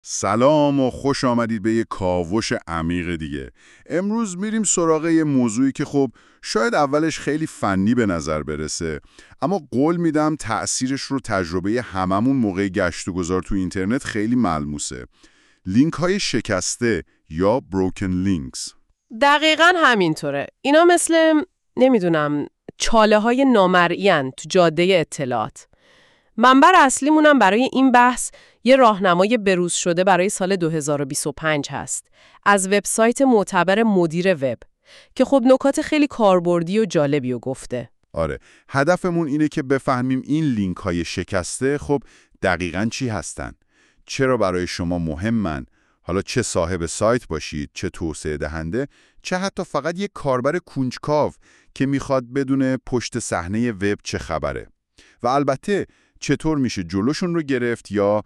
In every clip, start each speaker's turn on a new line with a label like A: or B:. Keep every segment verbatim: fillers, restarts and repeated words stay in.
A: سلام و خوش آمدید به یه کاوش عمیق دیگه. امروز میریم سراغ یه موضوعی که خب شاید اولش خیلی فنی به نظر برسه، اما قول میدم تأثیرش رو تجربه هممون موقع گشت و گذار تو اینترنت خیلی ملموسه. لینک های شکسته یا broken links.
B: دقیقاً همینطوره. اینا مثل نمیدونم چاله های نامرئی‌اند تو جاده اطلاعات. منبع اصلیمونم برای این بحث یه راهنمای بروز شده برای سال دو هزار و بیست و پنج هست از وبسایت معتبر مدیر وب که خب نکات خیلی کاربردی و جالبی رو گفته.
A: آره، هدفمون اینه که بفهمیم این لینک های شکسته خب دقیقاً چی هستن؟ چرا برای شما مهمن؟ حالا چه صاحب سایت باشید، چه توسعه دهنده، چه حتی فقط یک کاربر کنجکاو که میخواد بدونه پشت صحنه وب چه خبره. و البته چطور میشه جلوشون رو گرفت یا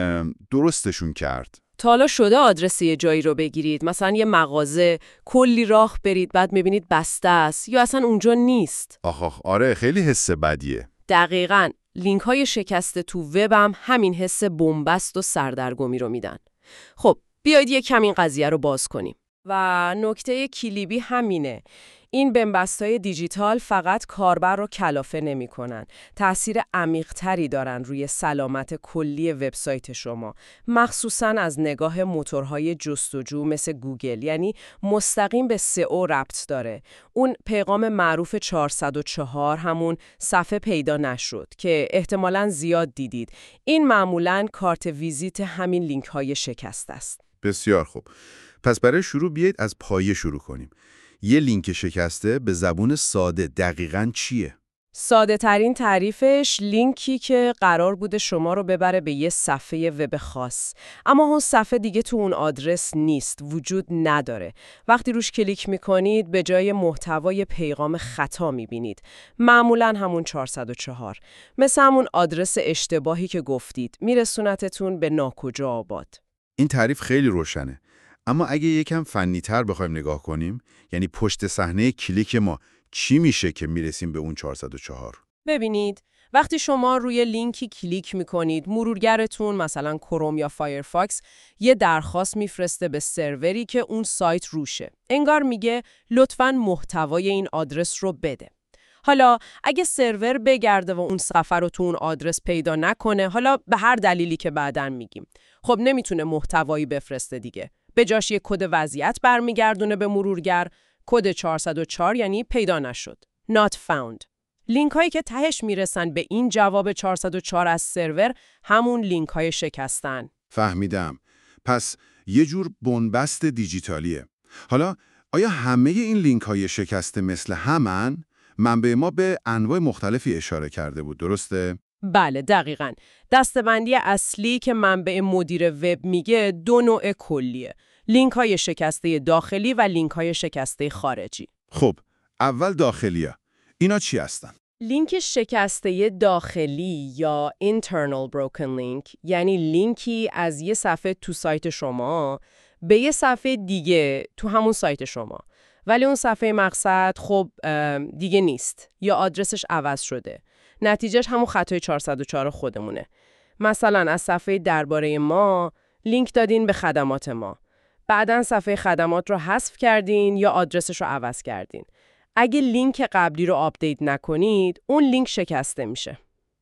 A: درستشون کرد.
B: تا حالا شده آدرس یه جایی رو بگیرید، مثلا یه مغازه، کلی راه برید بعد میبینید بسته است یا اصلا اونجا نیست.
A: آخ آخ آره، خیلی حس بدیه.
B: دقیقاً. لینک های شکسته تو وب هم همین حس بنبست و سردرگمی رو میدن. خب بیایید یه کم این قضیه رو باز کنیم. و نکته کلیدی همینه. این بنبست‌های دیجیتال فقط کاربر رو کلافه نمی‌کنن. تأثیر عمیق‌تری دارن روی سلامت کلی وبسایت شما، مخصوصاً از نگاه موتورهای جستجو مثل گوگل، یعنی مستقیم به سئو ربط داره. اون پیغام معروف چهارصد و چهار همون صفحه پیدا نشد که احتمالاً زیاد دیدید. این معمولاً کارت ویزیت همین لینک‌های شکسته است.
A: بسیار خوب. پس برای شروع بیایید از پایه شروع کنیم. یه لینک شکسته به زبون ساده دقیقاً چیه؟
B: ساده ترین تعریفش لینکی که قرار بوده شما رو ببره به یه صفحه وب خاص، اما اون صفحه دیگه تو اون آدرس نیست، وجود نداره. وقتی روش کلیک میکنید به جای محتوای پیغام خطا میبینید، معمولاً همون چهارصد و چهار، مثل همون آدرس اشتباهی که گفتید، میرسونتتون به ناکجا آباد.
A: این تعریف خیلی روشنه. اما اگه یکم فنی‌تر بخوایم نگاه کنیم، یعنی پشت صحنه کلیک ما چی میشه که میرسیم به اون چهارصد و چهار؟
B: ببینید، وقتی شما روی لینکی کلیک میکنید، مرورگرتون مثلا کروم یا فایرفاکس یه درخواست میفرسته به سروری که اون سایت روشه. انگار میگه لطفاً محتوای این آدرس رو بده. حالا اگه سرور بگرده و اون صفحه رو تو اون آدرس پیدا نکنه، حالا به هر دلیلی که بعداً میگیم، خب نمیتونه محتوایی بفرسته دیگه. به جاش یک کد وضعیت برمیگردونه به مرورگر، کد چهارصد و چهار یعنی پیدا نشد. not found. لینک هایی که تهش میرسن به این جواب چهارصد و چهار از سرور همون لینک های شکستن.
A: فهمیدم. پس یه جور بنبست دیجیتالیه. حالا آیا همه این لینک های شکسته مثل همن؟ منبع ما به انواع مختلفی اشاره کرده بود، درسته؟
B: بله دقیقاً. دسته‌بندی اصلی که منبع مدیر وب میگه دو نوع کلیه. لینک های شکسته داخلی و لینک های شکسته خارجی.
A: خب، اول داخلیه. اینا چی هستن؟
B: لینک شکسته داخلی یا internal broken link یعنی لینکی از یه صفحه تو سایت شما به یه صفحه دیگه تو همون سایت شما، ولی اون صفحه مقصد خب دیگه نیست یا آدرسش عوض شده. نتیجهش همون خطای چهارصد و چهار خودمونه. مثلا از صفحه درباره ما لینک دادین به خدمات ما. بعداً صفحه خدمات رو حذف کردین یا آدرسش رو عوض کردین. اگه لینک قبلی رو آپدیت نکنید، اون لینک شکسته میشه.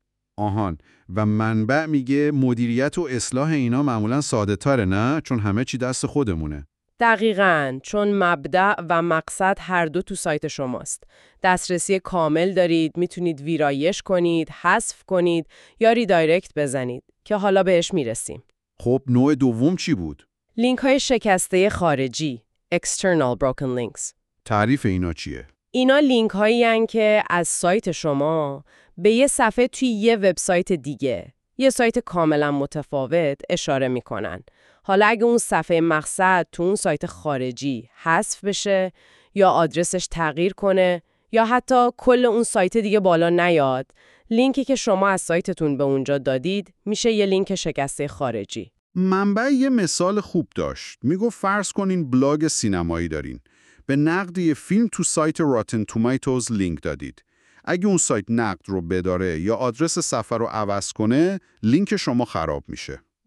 A: آهان، و منبع میگه مدیریت و اصلاح اینا معمولاً ساده تره، نه؟ چون همه چی دست خودمونه.
B: دقیقاً، چون مبدأ و مقصد هر دو تو سایت شماست. دسترسی کامل دارید، میتونید ویرایش کنید، حذف کنید یا ریدایرکت بزنید که حالا بهش میرسیم.
A: خب نوع دوم چی بود؟
B: لینک های شکسته خارجی external broken links.
A: تعریف اینا چیه؟
B: اینا لینک هایی هستند که از سایت شما به یه صفحه توی یه وبسایت دیگه، یه سایت کاملا متفاوت اشاره میکنن. حالا اگه اون صفحه مقصد تو اون سایت خارجی حذف بشه یا آدرسش تغییر کنه یا حتی کل اون سایت دیگه بالا نیاد، لینکی که شما از سایتتون به اونجا دادید میشه یه لینک شکسته خارجی.
A: منبع یه مثال خوب داشت. میگفت فرض کنین بلاگ سینمایی دارین. به نقد یه فیلم تو سایت راتن توماتوز لینک دادید. اگه اون سایت نقد رو بداره یا آدرس صفحه رو عوض کنه، لینک شما خراب میشه.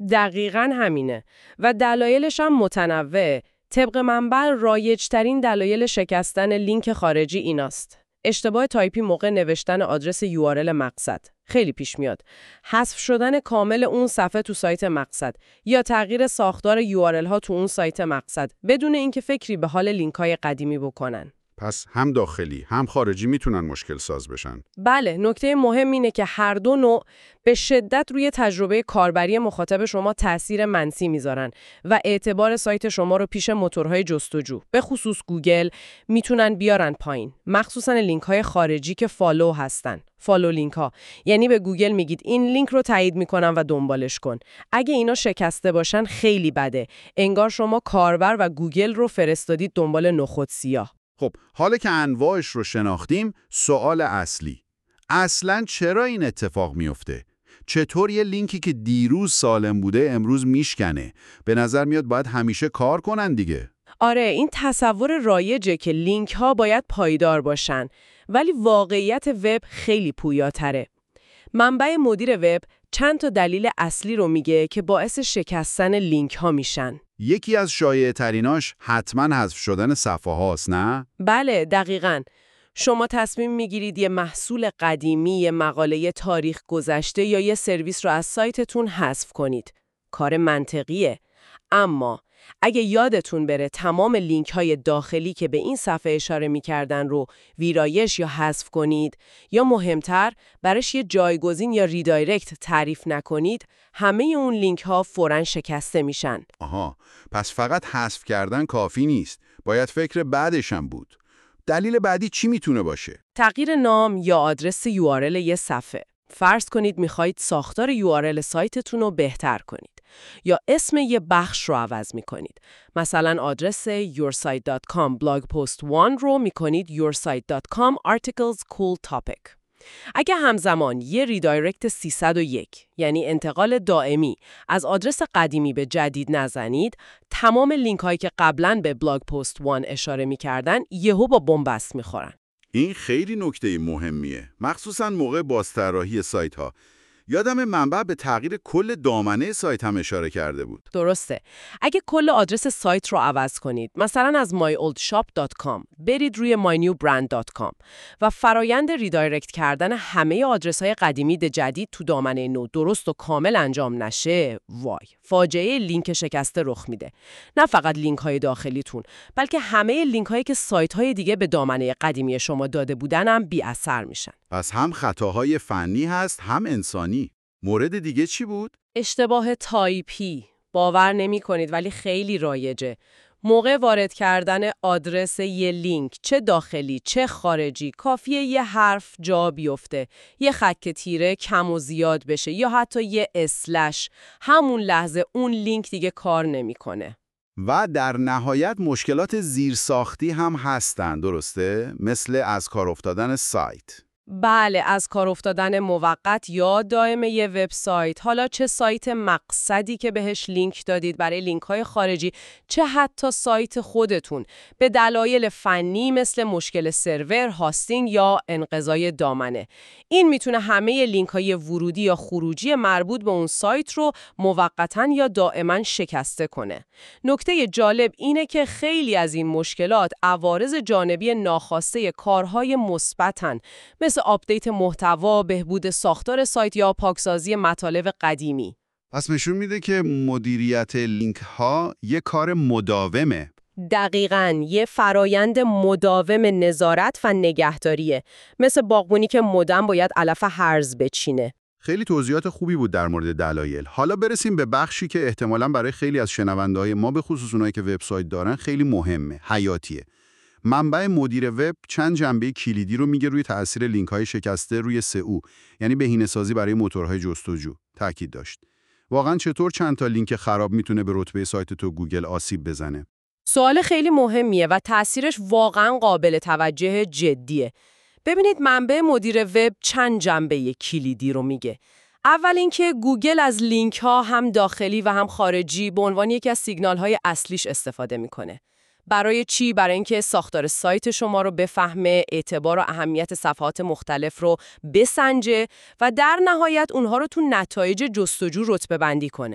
B: دقیقاً همینه و دلایلش هم متنوعه. طبق منبع رایج‌ترین دلایل شکستن لینک خارجی ایناست. اشتباه تایپی موقع نوشتن آدرس یو آر ال مقصد خیلی پیش میاد. حذف شدن کامل اون صفحه تو سایت مقصد یا تغییر ساختار یو آر ال ها تو اون سایت مقصد بدون اینکه فکری به حال لینک های قدیمی بکنن.
A: پس هم داخلی هم خارجی میتونن مشکل ساز بشن.
B: بله، نکته مهم اینه که هر دو نوع به شدت روی تجربه کاربری مخاطب شما تأثیر منفی میذارن و اعتبار سایت شما رو پیش موتورهای جستجو به خصوص گوگل میتونن بیارن پایین، مخصوصا لینک های خارجی که فالو هستن. فالو لینک ها یعنی به گوگل میگید این لینک رو تایید میکنم و دنبالش کن. اگه اینا شکسته باشن خیلی بده. انگار شما کاربر و گوگل رو فرستادید دنبال نخود سیاه.
A: خب حالا که انواعش رو شناختیم، سوال اصلی اصلاً چرا این اتفاق میفته؟ چطور یه لینکی که دیروز سالم بوده امروز میشکنه؟ به نظر میاد باید همیشه کار کنن دیگه.
B: آره، این تصور رایجه که لینک ها باید پایدار باشن، ولی واقعیت وب خیلی پویاتره. منبع مدیر وب چند تا دلیل اصلی رو میگه که باعث شکستن لینک ها میشن.
A: یکی از شایع تریناش حتما حذف شدن صفحه هاست، نه؟
B: بله، دقیقاً. شما تصمیم میگیرید یه محصول قدیمی، یه مقاله تاریخ گذشته یا یه سرویس رو از سایتتون حذف کنید. کار منطقیه. اما اگه یادتون بره تمام لینک های داخلی که به این صفحه اشاره میکردن رو ویرایش یا حذف کنید یا مهمتر برش یه جایگزین یا ریدایرکت تعریف نکنید، همه اون لینک ها فوراً شکسته میشن.
A: آها، پس فقط حذف کردن کافی نیست. باید فکر بعدش هم بود. دلیل بعدی چی میتونه باشه؟
B: تغییر نام یا آدرس یو آر ال یه صفحه. فرض کنید میخواید ساختار یو آر ال سایتتون رو بهتر کنید یا اسم یه بخش رو عوض میکنید. مثلا آدرس یور سایت دات کام blog post one رو میکنید یور سایت دات کام articles cool topic. اگه همزمان یه ریدایرکت سیصد و یک یعنی انتقال دائمی از آدرس قدیمی به جدید نزنید، تمام لینک هایی که قبلاً به بلاگ پست وان اشاره میکردن یهو با بنبست میخورن.
A: این خیلی نکته مهمیه، مخصوصاً موقع بازطراحی سایت ها. یادم منبع به تغییر کل دامنه سایت هم اشاره کرده بود.
B: درسته. اگه کل آدرس سایت رو عوض کنید، مثلا از my old shop دات کام برید روی my new brand دات کام و فرایند ریدایرکت کردن همه آدرس‌های قدیمی به جدید تو دامنه نو درست و کامل انجام نشه، وای، فاجعه لینک شکسته رخ میده. نه فقط لینک‌های داخلیتون، بلکه همه لینک‌هایی که سایت‌های دیگه به دامنه قدیمی شما داده بودن هم بی اثر میشن.
A: پس هم خطاهای فنی هست، هم انسانی. مورد دیگه چی بود؟
B: اشتباه تایپی. باور نمی کنید ولی خیلی رایجه. موقع وارد کردن آدرس یه لینک، چه داخلی چه خارجی، کافیه یه حرف جا بیفته، یه خط تیره کم و زیاد بشه یا حتی یه اسلش. همون لحظه اون لینک دیگه کار نمیکنه.
A: و در نهایت مشکلات زیرساختی هم هستن، درسته؟ مثل از کار افتادن سایت.
B: بله، از کار افتادن موقت یا دائم یه وبسایت، حالا چه سایت مقصدی که بهش لینک دادید برای لینک های خارجی، چه حتی سایت خودتون، به دلایل فنی مثل مشکل سرور، هاستینگ یا انقضای دامنه. این میتونه همه لینک های ورودی یا خروجی مربوط به اون سایت رو موقتاً یا دائما شکسته کنه. نکته جالب اینه که خیلی از این مشکلات عوارض جانبی ناخواسته کارهای مثبتن، مثل آپدیت محتوا، بهبود ساختار سایت یا پاکسازی مطالب قدیمی.
A: پس نشون میده که مدیریت لینک ها یه کار مداومه.
B: دقیقاً، یه فرایند مداوم نظارت و نگهداریه، مثل باغبونی که مدام باید علف هرز بچینه.
A: خیلی توضیحات خوبی بود در مورد دلایل. حالا برسیم به بخشی که احتمالاً برای خیلی از شنونده‌های ما به خصوص اونایی که وبسایت دارن خیلی مهمه، حیاتیه. منبع مدیر وب چند جنبه کلیدی رو میگه روی تأثیر لینک‌های شکسته روی سئو، یعنی بهینه‌سازی برای موتورهای جستجو، تاکید داشت. واقعاً چطور چند تا لینک خراب میتونه به رتبه سایت تو گوگل آسیب بزنه؟
B: سوال خیلی مهمیه و تأثیرش واقعاً قابل توجه جدیه. ببینید، منبع مدیر وب چند جنبه کلیدی رو میگه. اول اینکه گوگل از لینک ها هم داخلی و هم خارجی به عنوان یکی از سیگنال های اصلیش استفاده میکنه. برای چی؟ برای اینکه ساختار سایت شما رو بفهمه، اعتبار و اهمیت صفحات مختلف رو بسنجه و در نهایت اونها رو تو نتایج جستجو رتبه بندی کنه.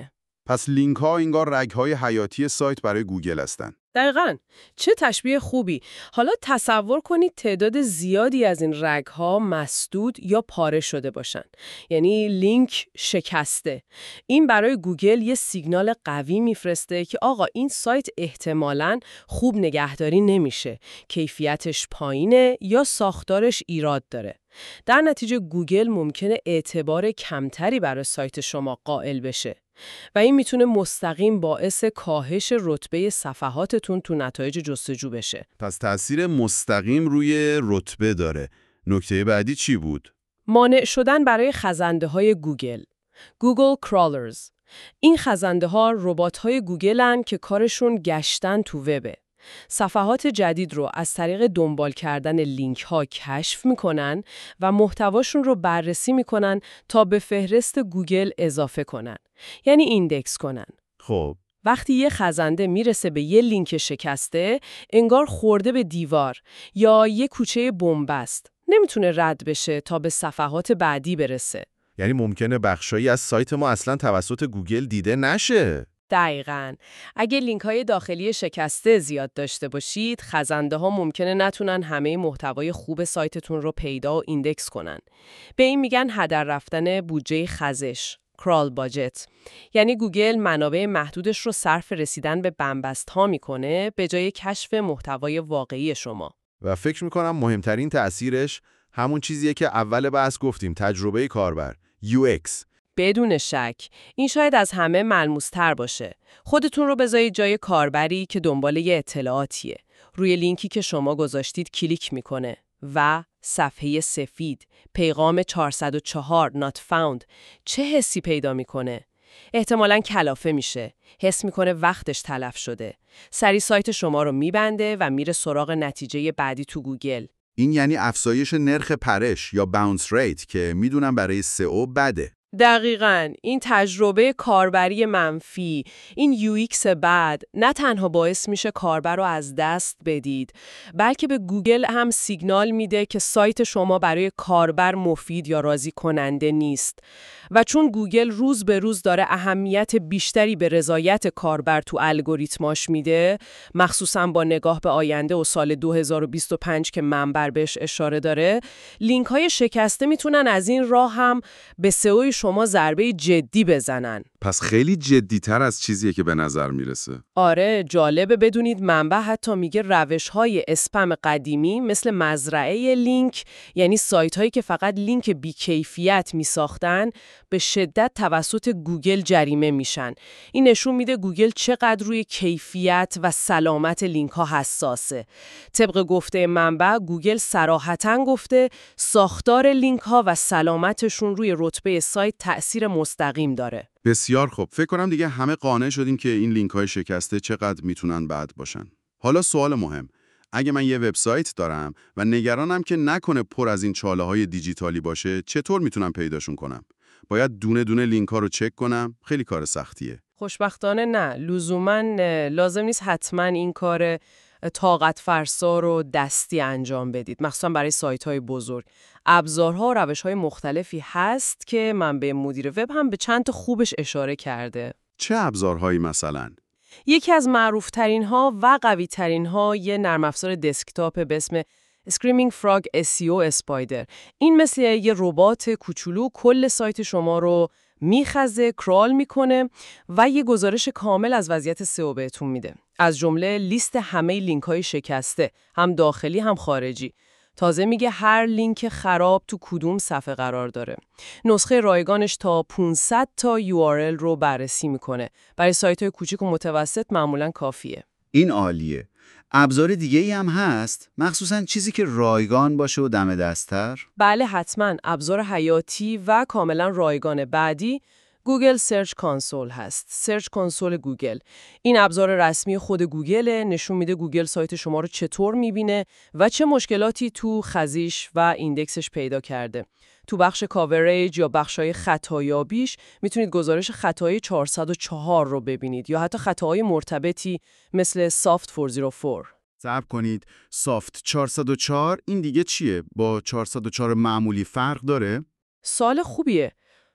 A: پس لینک ها انگار رگ های حیاتی سایت برای گوگل هستن.
B: دقیقاً. چه تشبیه خوبی. حالا تصور کنید تعداد زیادی از این رگ‌ها مسدود یا پاره شده باشن. یعنی لینک شکسته. این برای گوگل یه سیگنال قوی میفرسته که آقا این سایت احتمالاً خوب نگهداری نمیشه. کیفیتش پایینه یا ساختارش ایراد داره. در نتیجه گوگل ممکنه اعتبار کمتری برای سایت شما قائل بشه. و این میتونه مستقیم باعث کاهش رتبه صفحاتتون تو نتایج جستجو بشه.
A: پس تأثیر مستقیم روی رتبه داره. نکته بعدی چی بود؟
B: مانع شدن برای خزنده های گوگل. گوگل کرالرز. این خزنده ها ربات های گوگل هن که کارشون گشتن تو وبه. صفحات جدید رو از طریق دنبال کردن لینک ها کشف میکنن و محتواشون رو بررسی میکنن تا به فهرست گوگل اضافه کنن. یعنی ایندکس کنن.
A: خب
B: وقتی یه خزنده میرسه به یه لینک شکسته، انگار خورده به دیوار یا یه کوچه بن‌بست. نمیتونه رد بشه تا به صفحات بعدی برسه.
A: یعنی ممکنه بخشایی از سایت ما اصلا توسط گوگل دیده نشه.
B: دقیقاً. اگه لینک‌های داخلی شکسته زیاد داشته باشید، خزنده ها ممکنه نتونن همه محتوای خوب سایتتون رو پیدا و ایندکس کنن. به این میگن هدر رفتن بودجه خزش. کرال باجت. یعنی گوگل منابع محدودش رو صرف رسیدن به بن‌بست ها میکنه به جای کشف محتوای واقعی شما.
A: و فکر میکنم مهمترین تأثیرش همون چیزیه که اول بحث گفتیم، تجربه کاربر، یو ایکس.
B: بدون شک. این شاید از همه ملموس‌تر باشه. خودتون رو بذارید جای کاربری که دنبال یه اطلاعاتیه. روی لینکی که شما گذاشتید کلیک میکنه و صفحه سفید، پیغام چهارصد و چهار not found، چه حسی پیدا میکنه؟ احتمالاً کلافه میشه. حس میکنه وقتش تلف شده. سری سایت شما رو میبنده و میره سراغ نتیجه بعدی تو گوگل.
A: این یعنی افزایش نرخ پرش یا باونس ریت که میدونم برای سئو بده.
B: دقیقاً. این تجربه کاربری منفی، این یو ایکس بد، نه تنها باعث میشه کاربر رو از دست بدید، بلکه به گوگل هم سیگنال میده که سایت شما برای کاربر مفید یا راضی کننده نیست. و چون گوگل روز به روز داره اهمیت بیشتری به رضایت کاربر تو الگوریتماش میده، مخصوصاً با نگاه به آینده و سال دو هزار و بیست و پنج که منبر بهش اشاره داره، لینک های شکسته میتونن از این راه هم به سئو شما ضربه جدی بزنن.
A: پس خیلی جدی‌تر از چیزیه که به نظر میرسه.
B: آره، جالبه بدونید منبع حتی میگه روش‌های اسپم قدیمی مثل مزرعه لینک، یعنی سایت‌هایی که فقط لینک بی‌کیفیت میساختن، به شدت توسط گوگل جریمه میشن. این نشون میده گوگل چقدر روی کیفیت و سلامت لینک‌ها حساسه. طبق گفته منبع، گوگل صراحتاً گفته ساختار لینک‌ها و سلامتشون روی رتبه سایت تأثیر مستقیم داره.
A: بسیار خوب. فکر کنم دیگه همه قانع شدیم که این لینک‌های شکسته چقدر میتونن بد باشن. حالا سوال مهم. اگه من یه وبسایت دارم و نگرانم که نکنه پر از این چاله‌های دیجیتالی باشه، چطور میتونم پیداشون کنم؟ باید دونه دونه لینک‌ها رو چک کنم؟ خیلی کار سختیه.
B: خوشبختانه نه. لزوماً لازم نیست حتماً این کار طاقت فرسا رو دستی انجام بدید، مخصوصا برای سایت‌های بزرگ. ابزارها و روش‌های مختلفی هست که منبع مدیر وب هم به چند تا خوبش اشاره کرده.
A: چه ابزارهایی مثلا؟
B: یکی از معروف‌ترین ها و قوی‌ترین ها یه نرم افزار دسکتاپ به اسم Screaming Frog اس ای او Spider. این مثل یه ربات کوچولو کل سایت شما رو میخزه، کرال میکنه و یه گزارش کامل از وضعیت سئو بهتون میده. از جمله لیست همه لینک‌های شکسته، هم داخلی هم خارجی. تازه میگه هر لینک خراب تو کدوم صفحه قرار داره. نسخه رایگانش تا پانصد تا یو آر ال رو بررسی میکنه. برای سایت‌های کوچیک و متوسط معمولاً کافیه.
C: این عالیه. ابزار دیگه‌ای هم هست، مخصوصاً چیزی که رایگان باشه و دم دست‌تر؟
B: بله حتماً. ابزار حیاتی و کاملا رایگان بعدی گوگل سرچ کانسول هست. سرچ کانسول گوگل. این ابزار رسمی خود گوگله، نشون میده گوگل سایت شما رو چطور میبینه و چه مشکلاتی تو خزیش و ایندکسش پیدا کرده. تو بخش کاوریج یا بخشای خطایابیش میتونید گزارش خطای چهارصد و چهار رو ببینید یا حتی خطاهای مرتبطی مثل سافت چهارصد و چهار.
A: صبر کنید، سافت چهارصد و چهار این دیگه چیه؟ با چهارصد و چهار معمولی فرق داره؟
B: سوال خوبیه.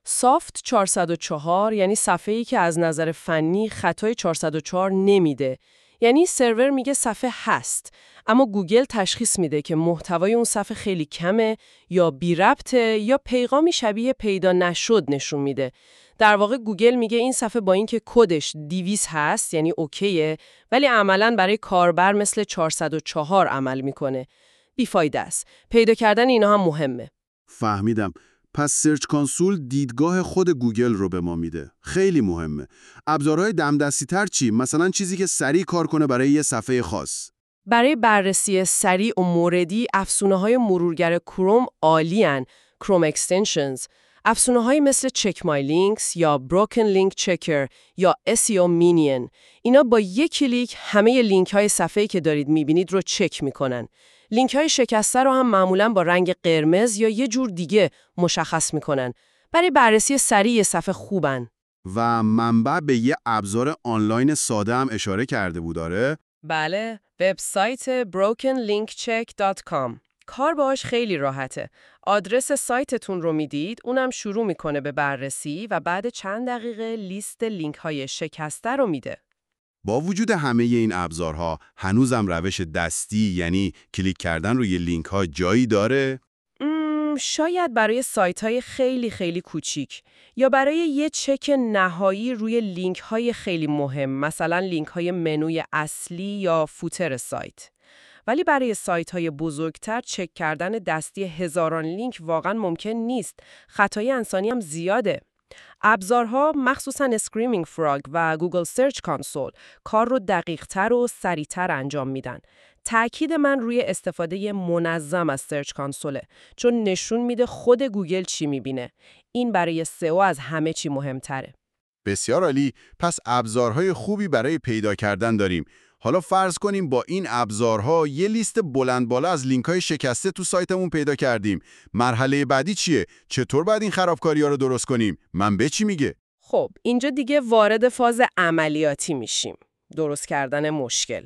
B: سافت چهارصد و چهار یعنی صفحه‌ای که از نظر فنی خطای چهارصد و چهار نمیده. یعنی سرور میگه صفحه هست، اما گوگل تشخیص میده که محتوای اون صفحه خیلی کمه یا بی ربطه یا پیغامی شبیه پیدا نشد نشون میده. در واقع گوگل میگه این صفحه با اینکه کدش دویست هست یعنی اوکیه، ولی عملاً برای کاربر مثل چهارصد و چهار عمل میکنه. بیفایده است. پیدا کردن اینا هم مهمه.
D: فهمیدم. پس سرچ کانسول دیدگاه خود گوگل رو به ما میده. خیلی مهمه. ابزارهای دمدستی تر چی؟ مثلا چیزی که سریع کار کنه برای یه صفحه خاص.
B: برای بررسی سریع و موردی افزونه‌های مرورگر کروم عالی‌ان، کروم اکستنشنز. افزونه‌هایی مثل چک مای لینکس یا بروکن لینک چکر یا اس ای او مینین. اینا با یک کلیک همه لینک‌های صفحه‌ای که دارید می‌بینید رو چک می‌کنن. لینک‌های شکسته رو هم معمولاً با رنگ قرمز یا یه جور دیگه مشخص می‌کنن. برای بررسی سریع صفحه خوبن.
D: و منبع به یه ابزار آنلاین ساده هم اشاره کرده بود داره؟
B: بله، وبسایت بروکن لینک چک دات کام. کار باهاش خیلی راحته. آدرس سایتتون رو میدید، اونم شروع میکنه به بررسی و بعد چند دقیقه لیست لینک های شکسته رو میده.
D: با وجود همه این ابزارها هنوزم روش دستی یعنی کلیک کردن روی لینک ها جایی داره؟
B: مم، شاید برای سایت های خیلی خیلی کوچیک یا برای یه چک نهایی روی لینک های خیلی مهم، مثلا لینک های منوی اصلی یا فوتر سایت. ولی برای سایت‌های بزرگتر چک کردن دستی هزاران لینک واقعاً ممکن نیست. خطای انسانی هم زیاده. ابزارها مخصوصاً اسکریمینگ فراگ و گوگل سرچ کانسول کار رو دقیق‌تر و سریع‌تر انجام میدن. تأکید من روی استفاده منظم از سرچ کانسوله، چون نشون میده خود گوگل چی میبینه. این برای سئو از همه چی مهمتره.
D: بسیار عالی. پس ابزارهای خوبی برای پیدا کردن داریم. حالا فرض کنیم با این ابزارها یه لیست بلند بالا از لینک‌های شکسته تو سایتمون پیدا کردیم. مرحله بعدی چیه؟ چطور باید این خرابکاری‌ها رو درست کنیم؟ منبع چی میگه؟
B: خب، اینجا دیگه وارد فاز عملیاتی میشیم. درست کردن مشکل.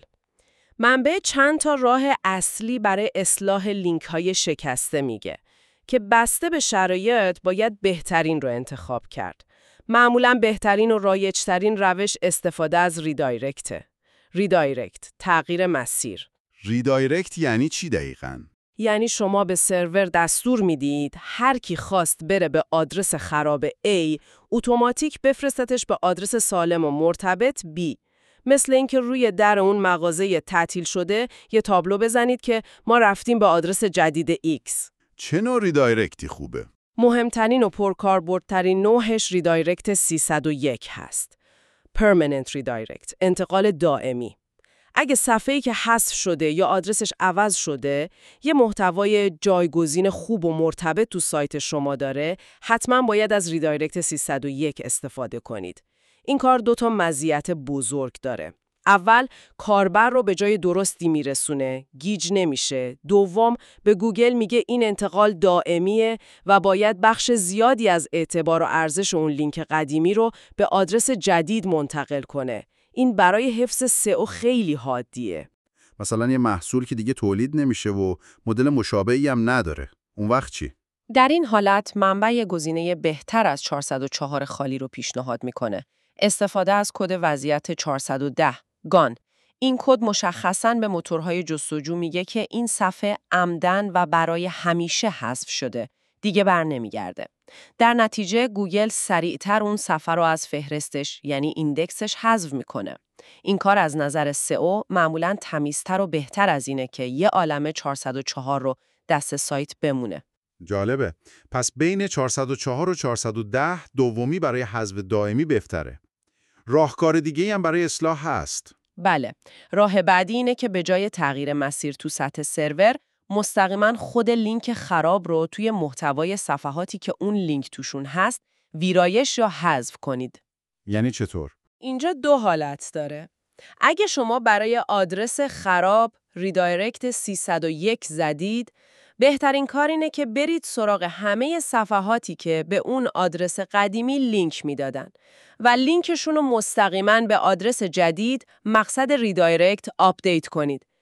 B: منبع چند تا راه اصلی برای اصلاح لینک‌های شکسته میگه که بسته به شرایط باید بهترین رو انتخاب کرد. معمولاً بهترین و رایج‌ترین روش استفاده از ریدایرکته. ریدایرکت، تغییر مسیر.
D: ریدایرکت یعنی چی دقیقاً؟
B: یعنی شما به سرور دستور میدید هر کی خواست بره به آدرس خراب A، اتوماتیک بفرستتش به آدرس سالم و مرتبط B. مثل اینکه روی در اون مغازه تعطیل شده یه تابلو بزنید که ما رفتیم به آدرس جدید X.
D: چه نوع ریدایرکتی خوبه؟
B: مهمترین و پرکاربردترین نوعش ریدایرکت سیصد و یک هست. Permanent Redirect، انتقال دائمی. اگه صفحه‌ای که حذف شده یا آدرسش عوض شده، یه محتوای جایگزین خوب و مرتبط تو سایت شما داره، حتما باید از ریدایرکت سیصد و یک استفاده کنید. این کار دو تا مزیت بزرگ داره. اول، کاربر رو به جای درستی میرسونه، گیج نمیشه. دوم، به گوگل میگه این انتقال دائمیه و باید بخش زیادی از اعتبار و ارزش اون لینک قدیمی رو به آدرس جدید منتقل کنه. این برای حفظ سئو خیلی حادیه.
D: مثلا یه محصول که دیگه تولید نمیشه و مدل مشابهی هم نداره. اون وقت چی؟
B: در این حالت منبع گزینه بهتر از چهارصد و چهار خالی رو پیشنهاد میکنه. استفاده از کد وضعیت چهارصد و ده گان. این کد مشخصاً به موتورهای جستجو میگه که این صفحه عمدن و برای همیشه حذف شده. دیگه بر نمیگرده. در نتیجه گوگل سریعتر اون صفحه رو از فهرستش یعنی ایندکسش حذف میکنه. این کار از نظر سئو معمولاً تمیزتر و بهتر از اینه که یه عالمه چهارصد و چهار رو دست سایت بمونه.
D: جالبه. پس بین چهارصد و چهار و چهارصد و ده دومی برای حذف دائمی بهتره. راهکار دیگه‌ای هم برای اصلاح هست.
B: بله. راه بعدی اینه که به جای تغییر مسیر تو سطح سرور، مستقیما خود لینک خراب رو توی محتوای صفحاتی که اون لینک توشون هست، ویرایش یا حذف کنید.
D: یعنی چطور؟
B: اینجا دو حالت داره. اگه شما برای آدرس خراب ریدایرکت سیصد و یک زدید، بهترین کار اینه که برید سراغ همه صفحاتی که به اون آدرس قدیمی لینک میدادن و لینکشون رو مستقیما به آدرس جدید مقصد ریدایرکت آپدیت کنید.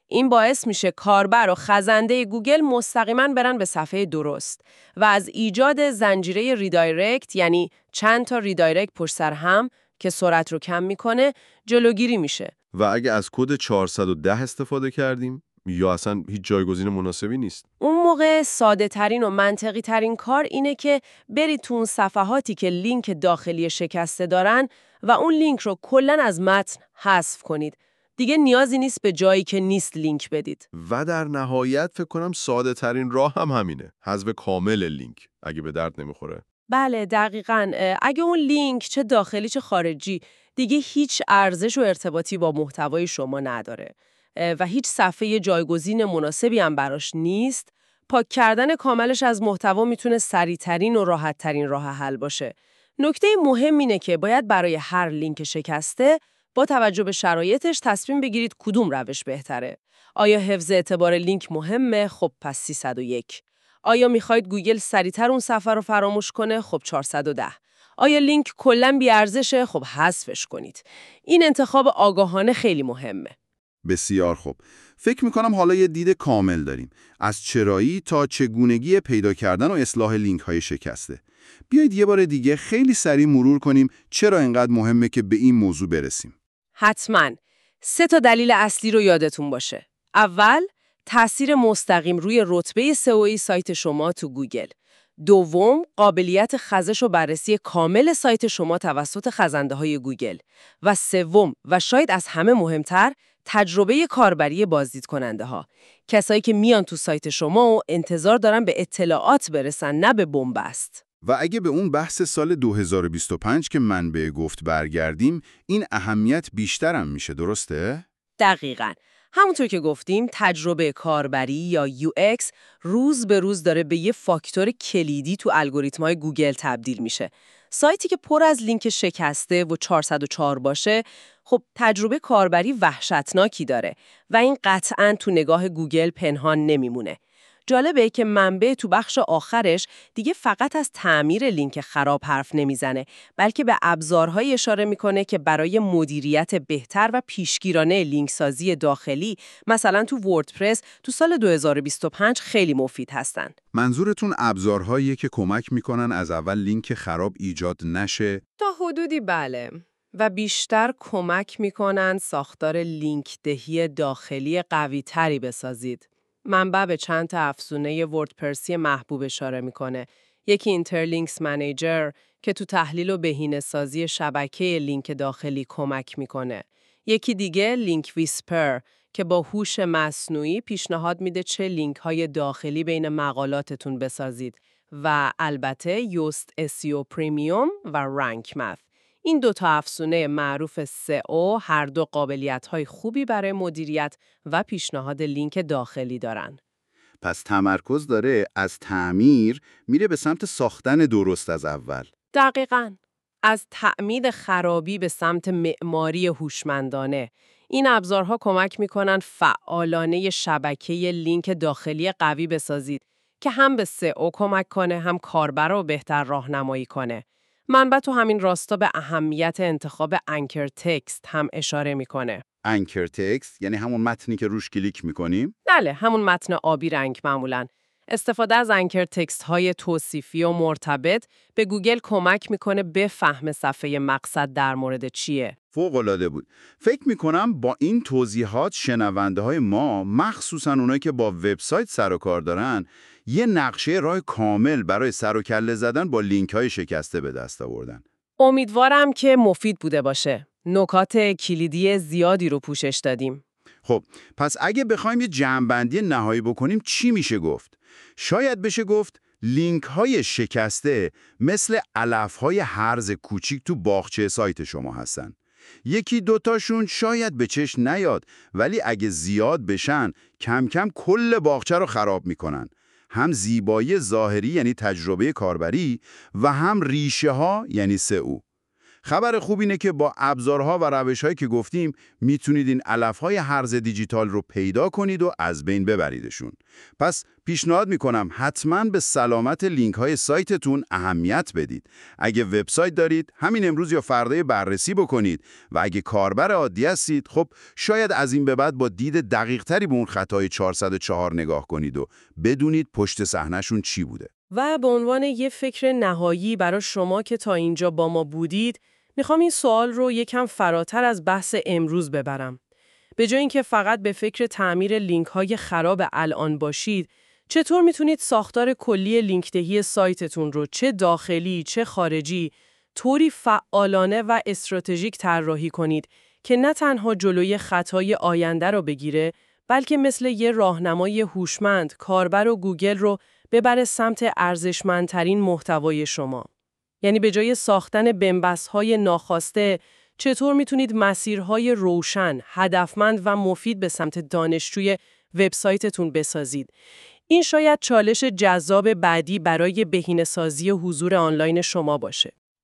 B: این باعث میشه کاربر و خزنده گوگل مستقیما برن به صفحه درست و از ایجاد زنجیره ریدایرکت، یعنی چند تا ریدایرکت پشت سر هم که سرعت رو کم میکنه، جلوگیری میشه.
E: و اگه از کد چهارصد و ده استفاده کردیم یا اصلا هیچ جایگزین مناسبی نیست؟
B: اون موقع ساده ترین و منطقی ترین کار اینه که برید تو اون صفحاتی که لینک داخلی شکسته دارن و اون لینک رو کلاً از متن حذف کنید. دیگه نیازی نیست به جایی که نیست لینک بدید.
E: و در نهایت فکر کنم ساده ترین راه هم همینه، حذف کامل لینک اگه به درد نمیخوره.
B: بله دقیقاً. اگه اون لینک چه داخلی چه خارجی دیگه هیچ ارزش و ارتباطی با محتوای شما نداره و هیچ صفحه جایگزین مناسبی هم براش نیست، پاک کردن کاملش از محتوا میتونه سریع‌ترین و راحت‌ترین راه حل باشه. نکته مهم اینه که باید برای هر لینک شکسته با توجه به شرایطش تصمیم بگیرید کدوم روش بهتره. آیا حفظ اعتبار لینک مهمه؟ خب پس سیصد و یک. آیا میخواید گوگل سریعتر اون صفحه رو فراموش کنه؟ خب چهارصد و ده. آیا لینک کلاً بی‌ارزشه؟ خب حذفش کنید. این انتخاب آگاهانه خیلی مهمه.
A: بسیار خوب. فکر میکنم حالا یه دید کامل داریم. از چرایی تا چگونگی پیدا کردن و اصلاح لینک های شکسته. بیایید یه بار دیگه خیلی سریع مرور کنیم چرا اینقدر مهمه که به این موضوع برسیم.
B: حتماً. سه تا دلیل اصلی رو یادتون باشه. اول، تأثیر مستقیم روی رتبه سئوئی سایت شما تو گوگل. دوم، قابلیت خزش و بررسی کامل سایت شما توسط خزنده‌های گوگل. و سوم و شاید از همه مهمتر، تجربه کاربری بازدید کننده ها. کسایی که میان تو سایت شما و انتظار دارن به اطلاعات برسن، نه به بن‌بست.
A: و اگه به اون بحث سال دو هزار و بیست و پنج که منبع گفت برگردیم، این اهمیت بیشترم میشه، درسته؟
B: دقیقاً. همونطور که گفتیم تجربه کاربری یا یو ایکس روز به روز داره به یه فاکتور کلیدی تو الگوریتم‌های گوگل تبدیل میشه. سایتی که پر از لینک شکسته و چهارصد و چهار باشه، خب تجربه کاربری وحشتناکی داره و این قطعاً تو نگاه گوگل پنهان نمیمونه. جالبه که منبع تو بخش آخرش دیگه فقط از تعمیر لینک خراب حرف نمیزنه، بلکه به ابزارهایی اشاره میکنه که برای مدیریت بهتر و پیشگیرانه لینک سازی داخلی، مثلا تو وردپرس، تو سال دو هزار و بیست و پنج خیلی مفید هستن.
A: منظورتون ابزارهاییه که کمک میکنن از اول لینک خراب ایجاد نشه؟
B: تا حدودی بله. و بیشتر کمک میکنن ساختار لینک دهی داخلی قوی تری بسازید. منبع به چند تا افزونه وردپرسی محبوب اشاره میکنه. یکی اینترلینکس منیجر که تو تحلیل و بهینه‌سازی شبکه لینک داخلی کمک میکنه. یکی دیگه لینک ویسپر که با هوش مصنوعی پیشنهاد میده چه لینک های داخلی بین مقالاتتون بسازید و البته یوست اسیو پریمیوم و رنک مپ. این دو تا افزونه معروف سئو هر دو قابلیت‌های خوبی برای مدیریت و پیشنهاد لینک داخلی دارن.
C: پس تمرکز داره از تعمیر میره به سمت ساختن درست از اول.
B: دقیقاً. از تعمید خرابی به سمت معماری هوشمندانه. این ابزارها کمک میکنن فعالانه شبکه لینک داخلی قوی بسازید که هم به سئو کمک کنه هم کاربر رو بهتر راهنمایی کنه. منبع تو همین راستا به اهمیت انتخاب انکر تکست هم اشاره میکنه.
C: انکر تکست یعنی همون متنی که روش کلیک میکنیم؟
B: بله، همون متن آبی رنگ معمولاً. استفاده از انکر تکست های توصیفی و مرتبط به گوگل کمک میکنه بفهمه صفحه مقصد در مورد چیه.
C: فوق‌العاده بود. فکر میکنم با این توضیحات شنونده های ما، مخصوصاً اونایی که با وبسایت سر و کار دارن، یه نقشه راه کامل برای سر و کله زدن با لینک های شکسته به دست آوردن.
B: امیدوارم که مفید بوده باشه. نکات کلیدی زیادی رو پوشش دادیم.
C: خب، پس اگه بخوایم یه جمع‌بندی نهایی بکنیم چی میشه گفت؟ شاید بشه گفت لینک های شکسته مثل علف های هرز کوچیک تو باغچه سایت شما هستن. یکی دوتاشون شاید به چشم نیاد، ولی اگه زیاد بشن کم کم کل باغچه رو خراب میکنن. هم زیبایی ظاهری یعنی تجربه کاربری و هم ریشه ها یعنی سئو. خبر خوب اینه که با ابزارها و روش‌هایی که گفتیم میتونید این علف‌های هرز دیجیتال رو پیدا کنید و از بین ببریدشون. پس پیشنهاد میکنم حتما به سلامت لینک‌های سایتتون اهمیت بدید. اگه وبسایت دارید، همین امروز یا فردا بررسی بکنید و اگه کاربر عادی هستید، خب شاید از این به بعد با دید دقیق‌تری به اون خطای چهارصد و چهار نگاه کنید و بدونید پشت صحنه‌شون چی بوده.
B: و به عنوان یه فکر نهایی برای شما که تا اینجا با ما بودید، میخوام این سوال رو یکم فراتر از بحث امروز ببرم. به جای اینکه فقط به فکر تعمیر لینک‌های خراب الان باشید، چطور میتونید ساختار کلی لینکدهی سایتتون رو چه داخلی چه خارجی طوری فعالانه و استراتژیک طراحی کنید که نه تنها جلوی خطای آینده رو بگیره، بلکه مثل یه راهنمای هوشمند کاربر و گوگل رو ببره سمت ارزشمندترین محتوای شما. یعنی به جای ساختن بنبست‌های ناخواسته، چطور میتونید مسیرهای روشن، هدفمند و مفید به سمت دانشجوی وبسایتتون بسازید. این شاید چالش جذاب بعدی برای بهینه‌سازی حضور آنلاین شما باشه.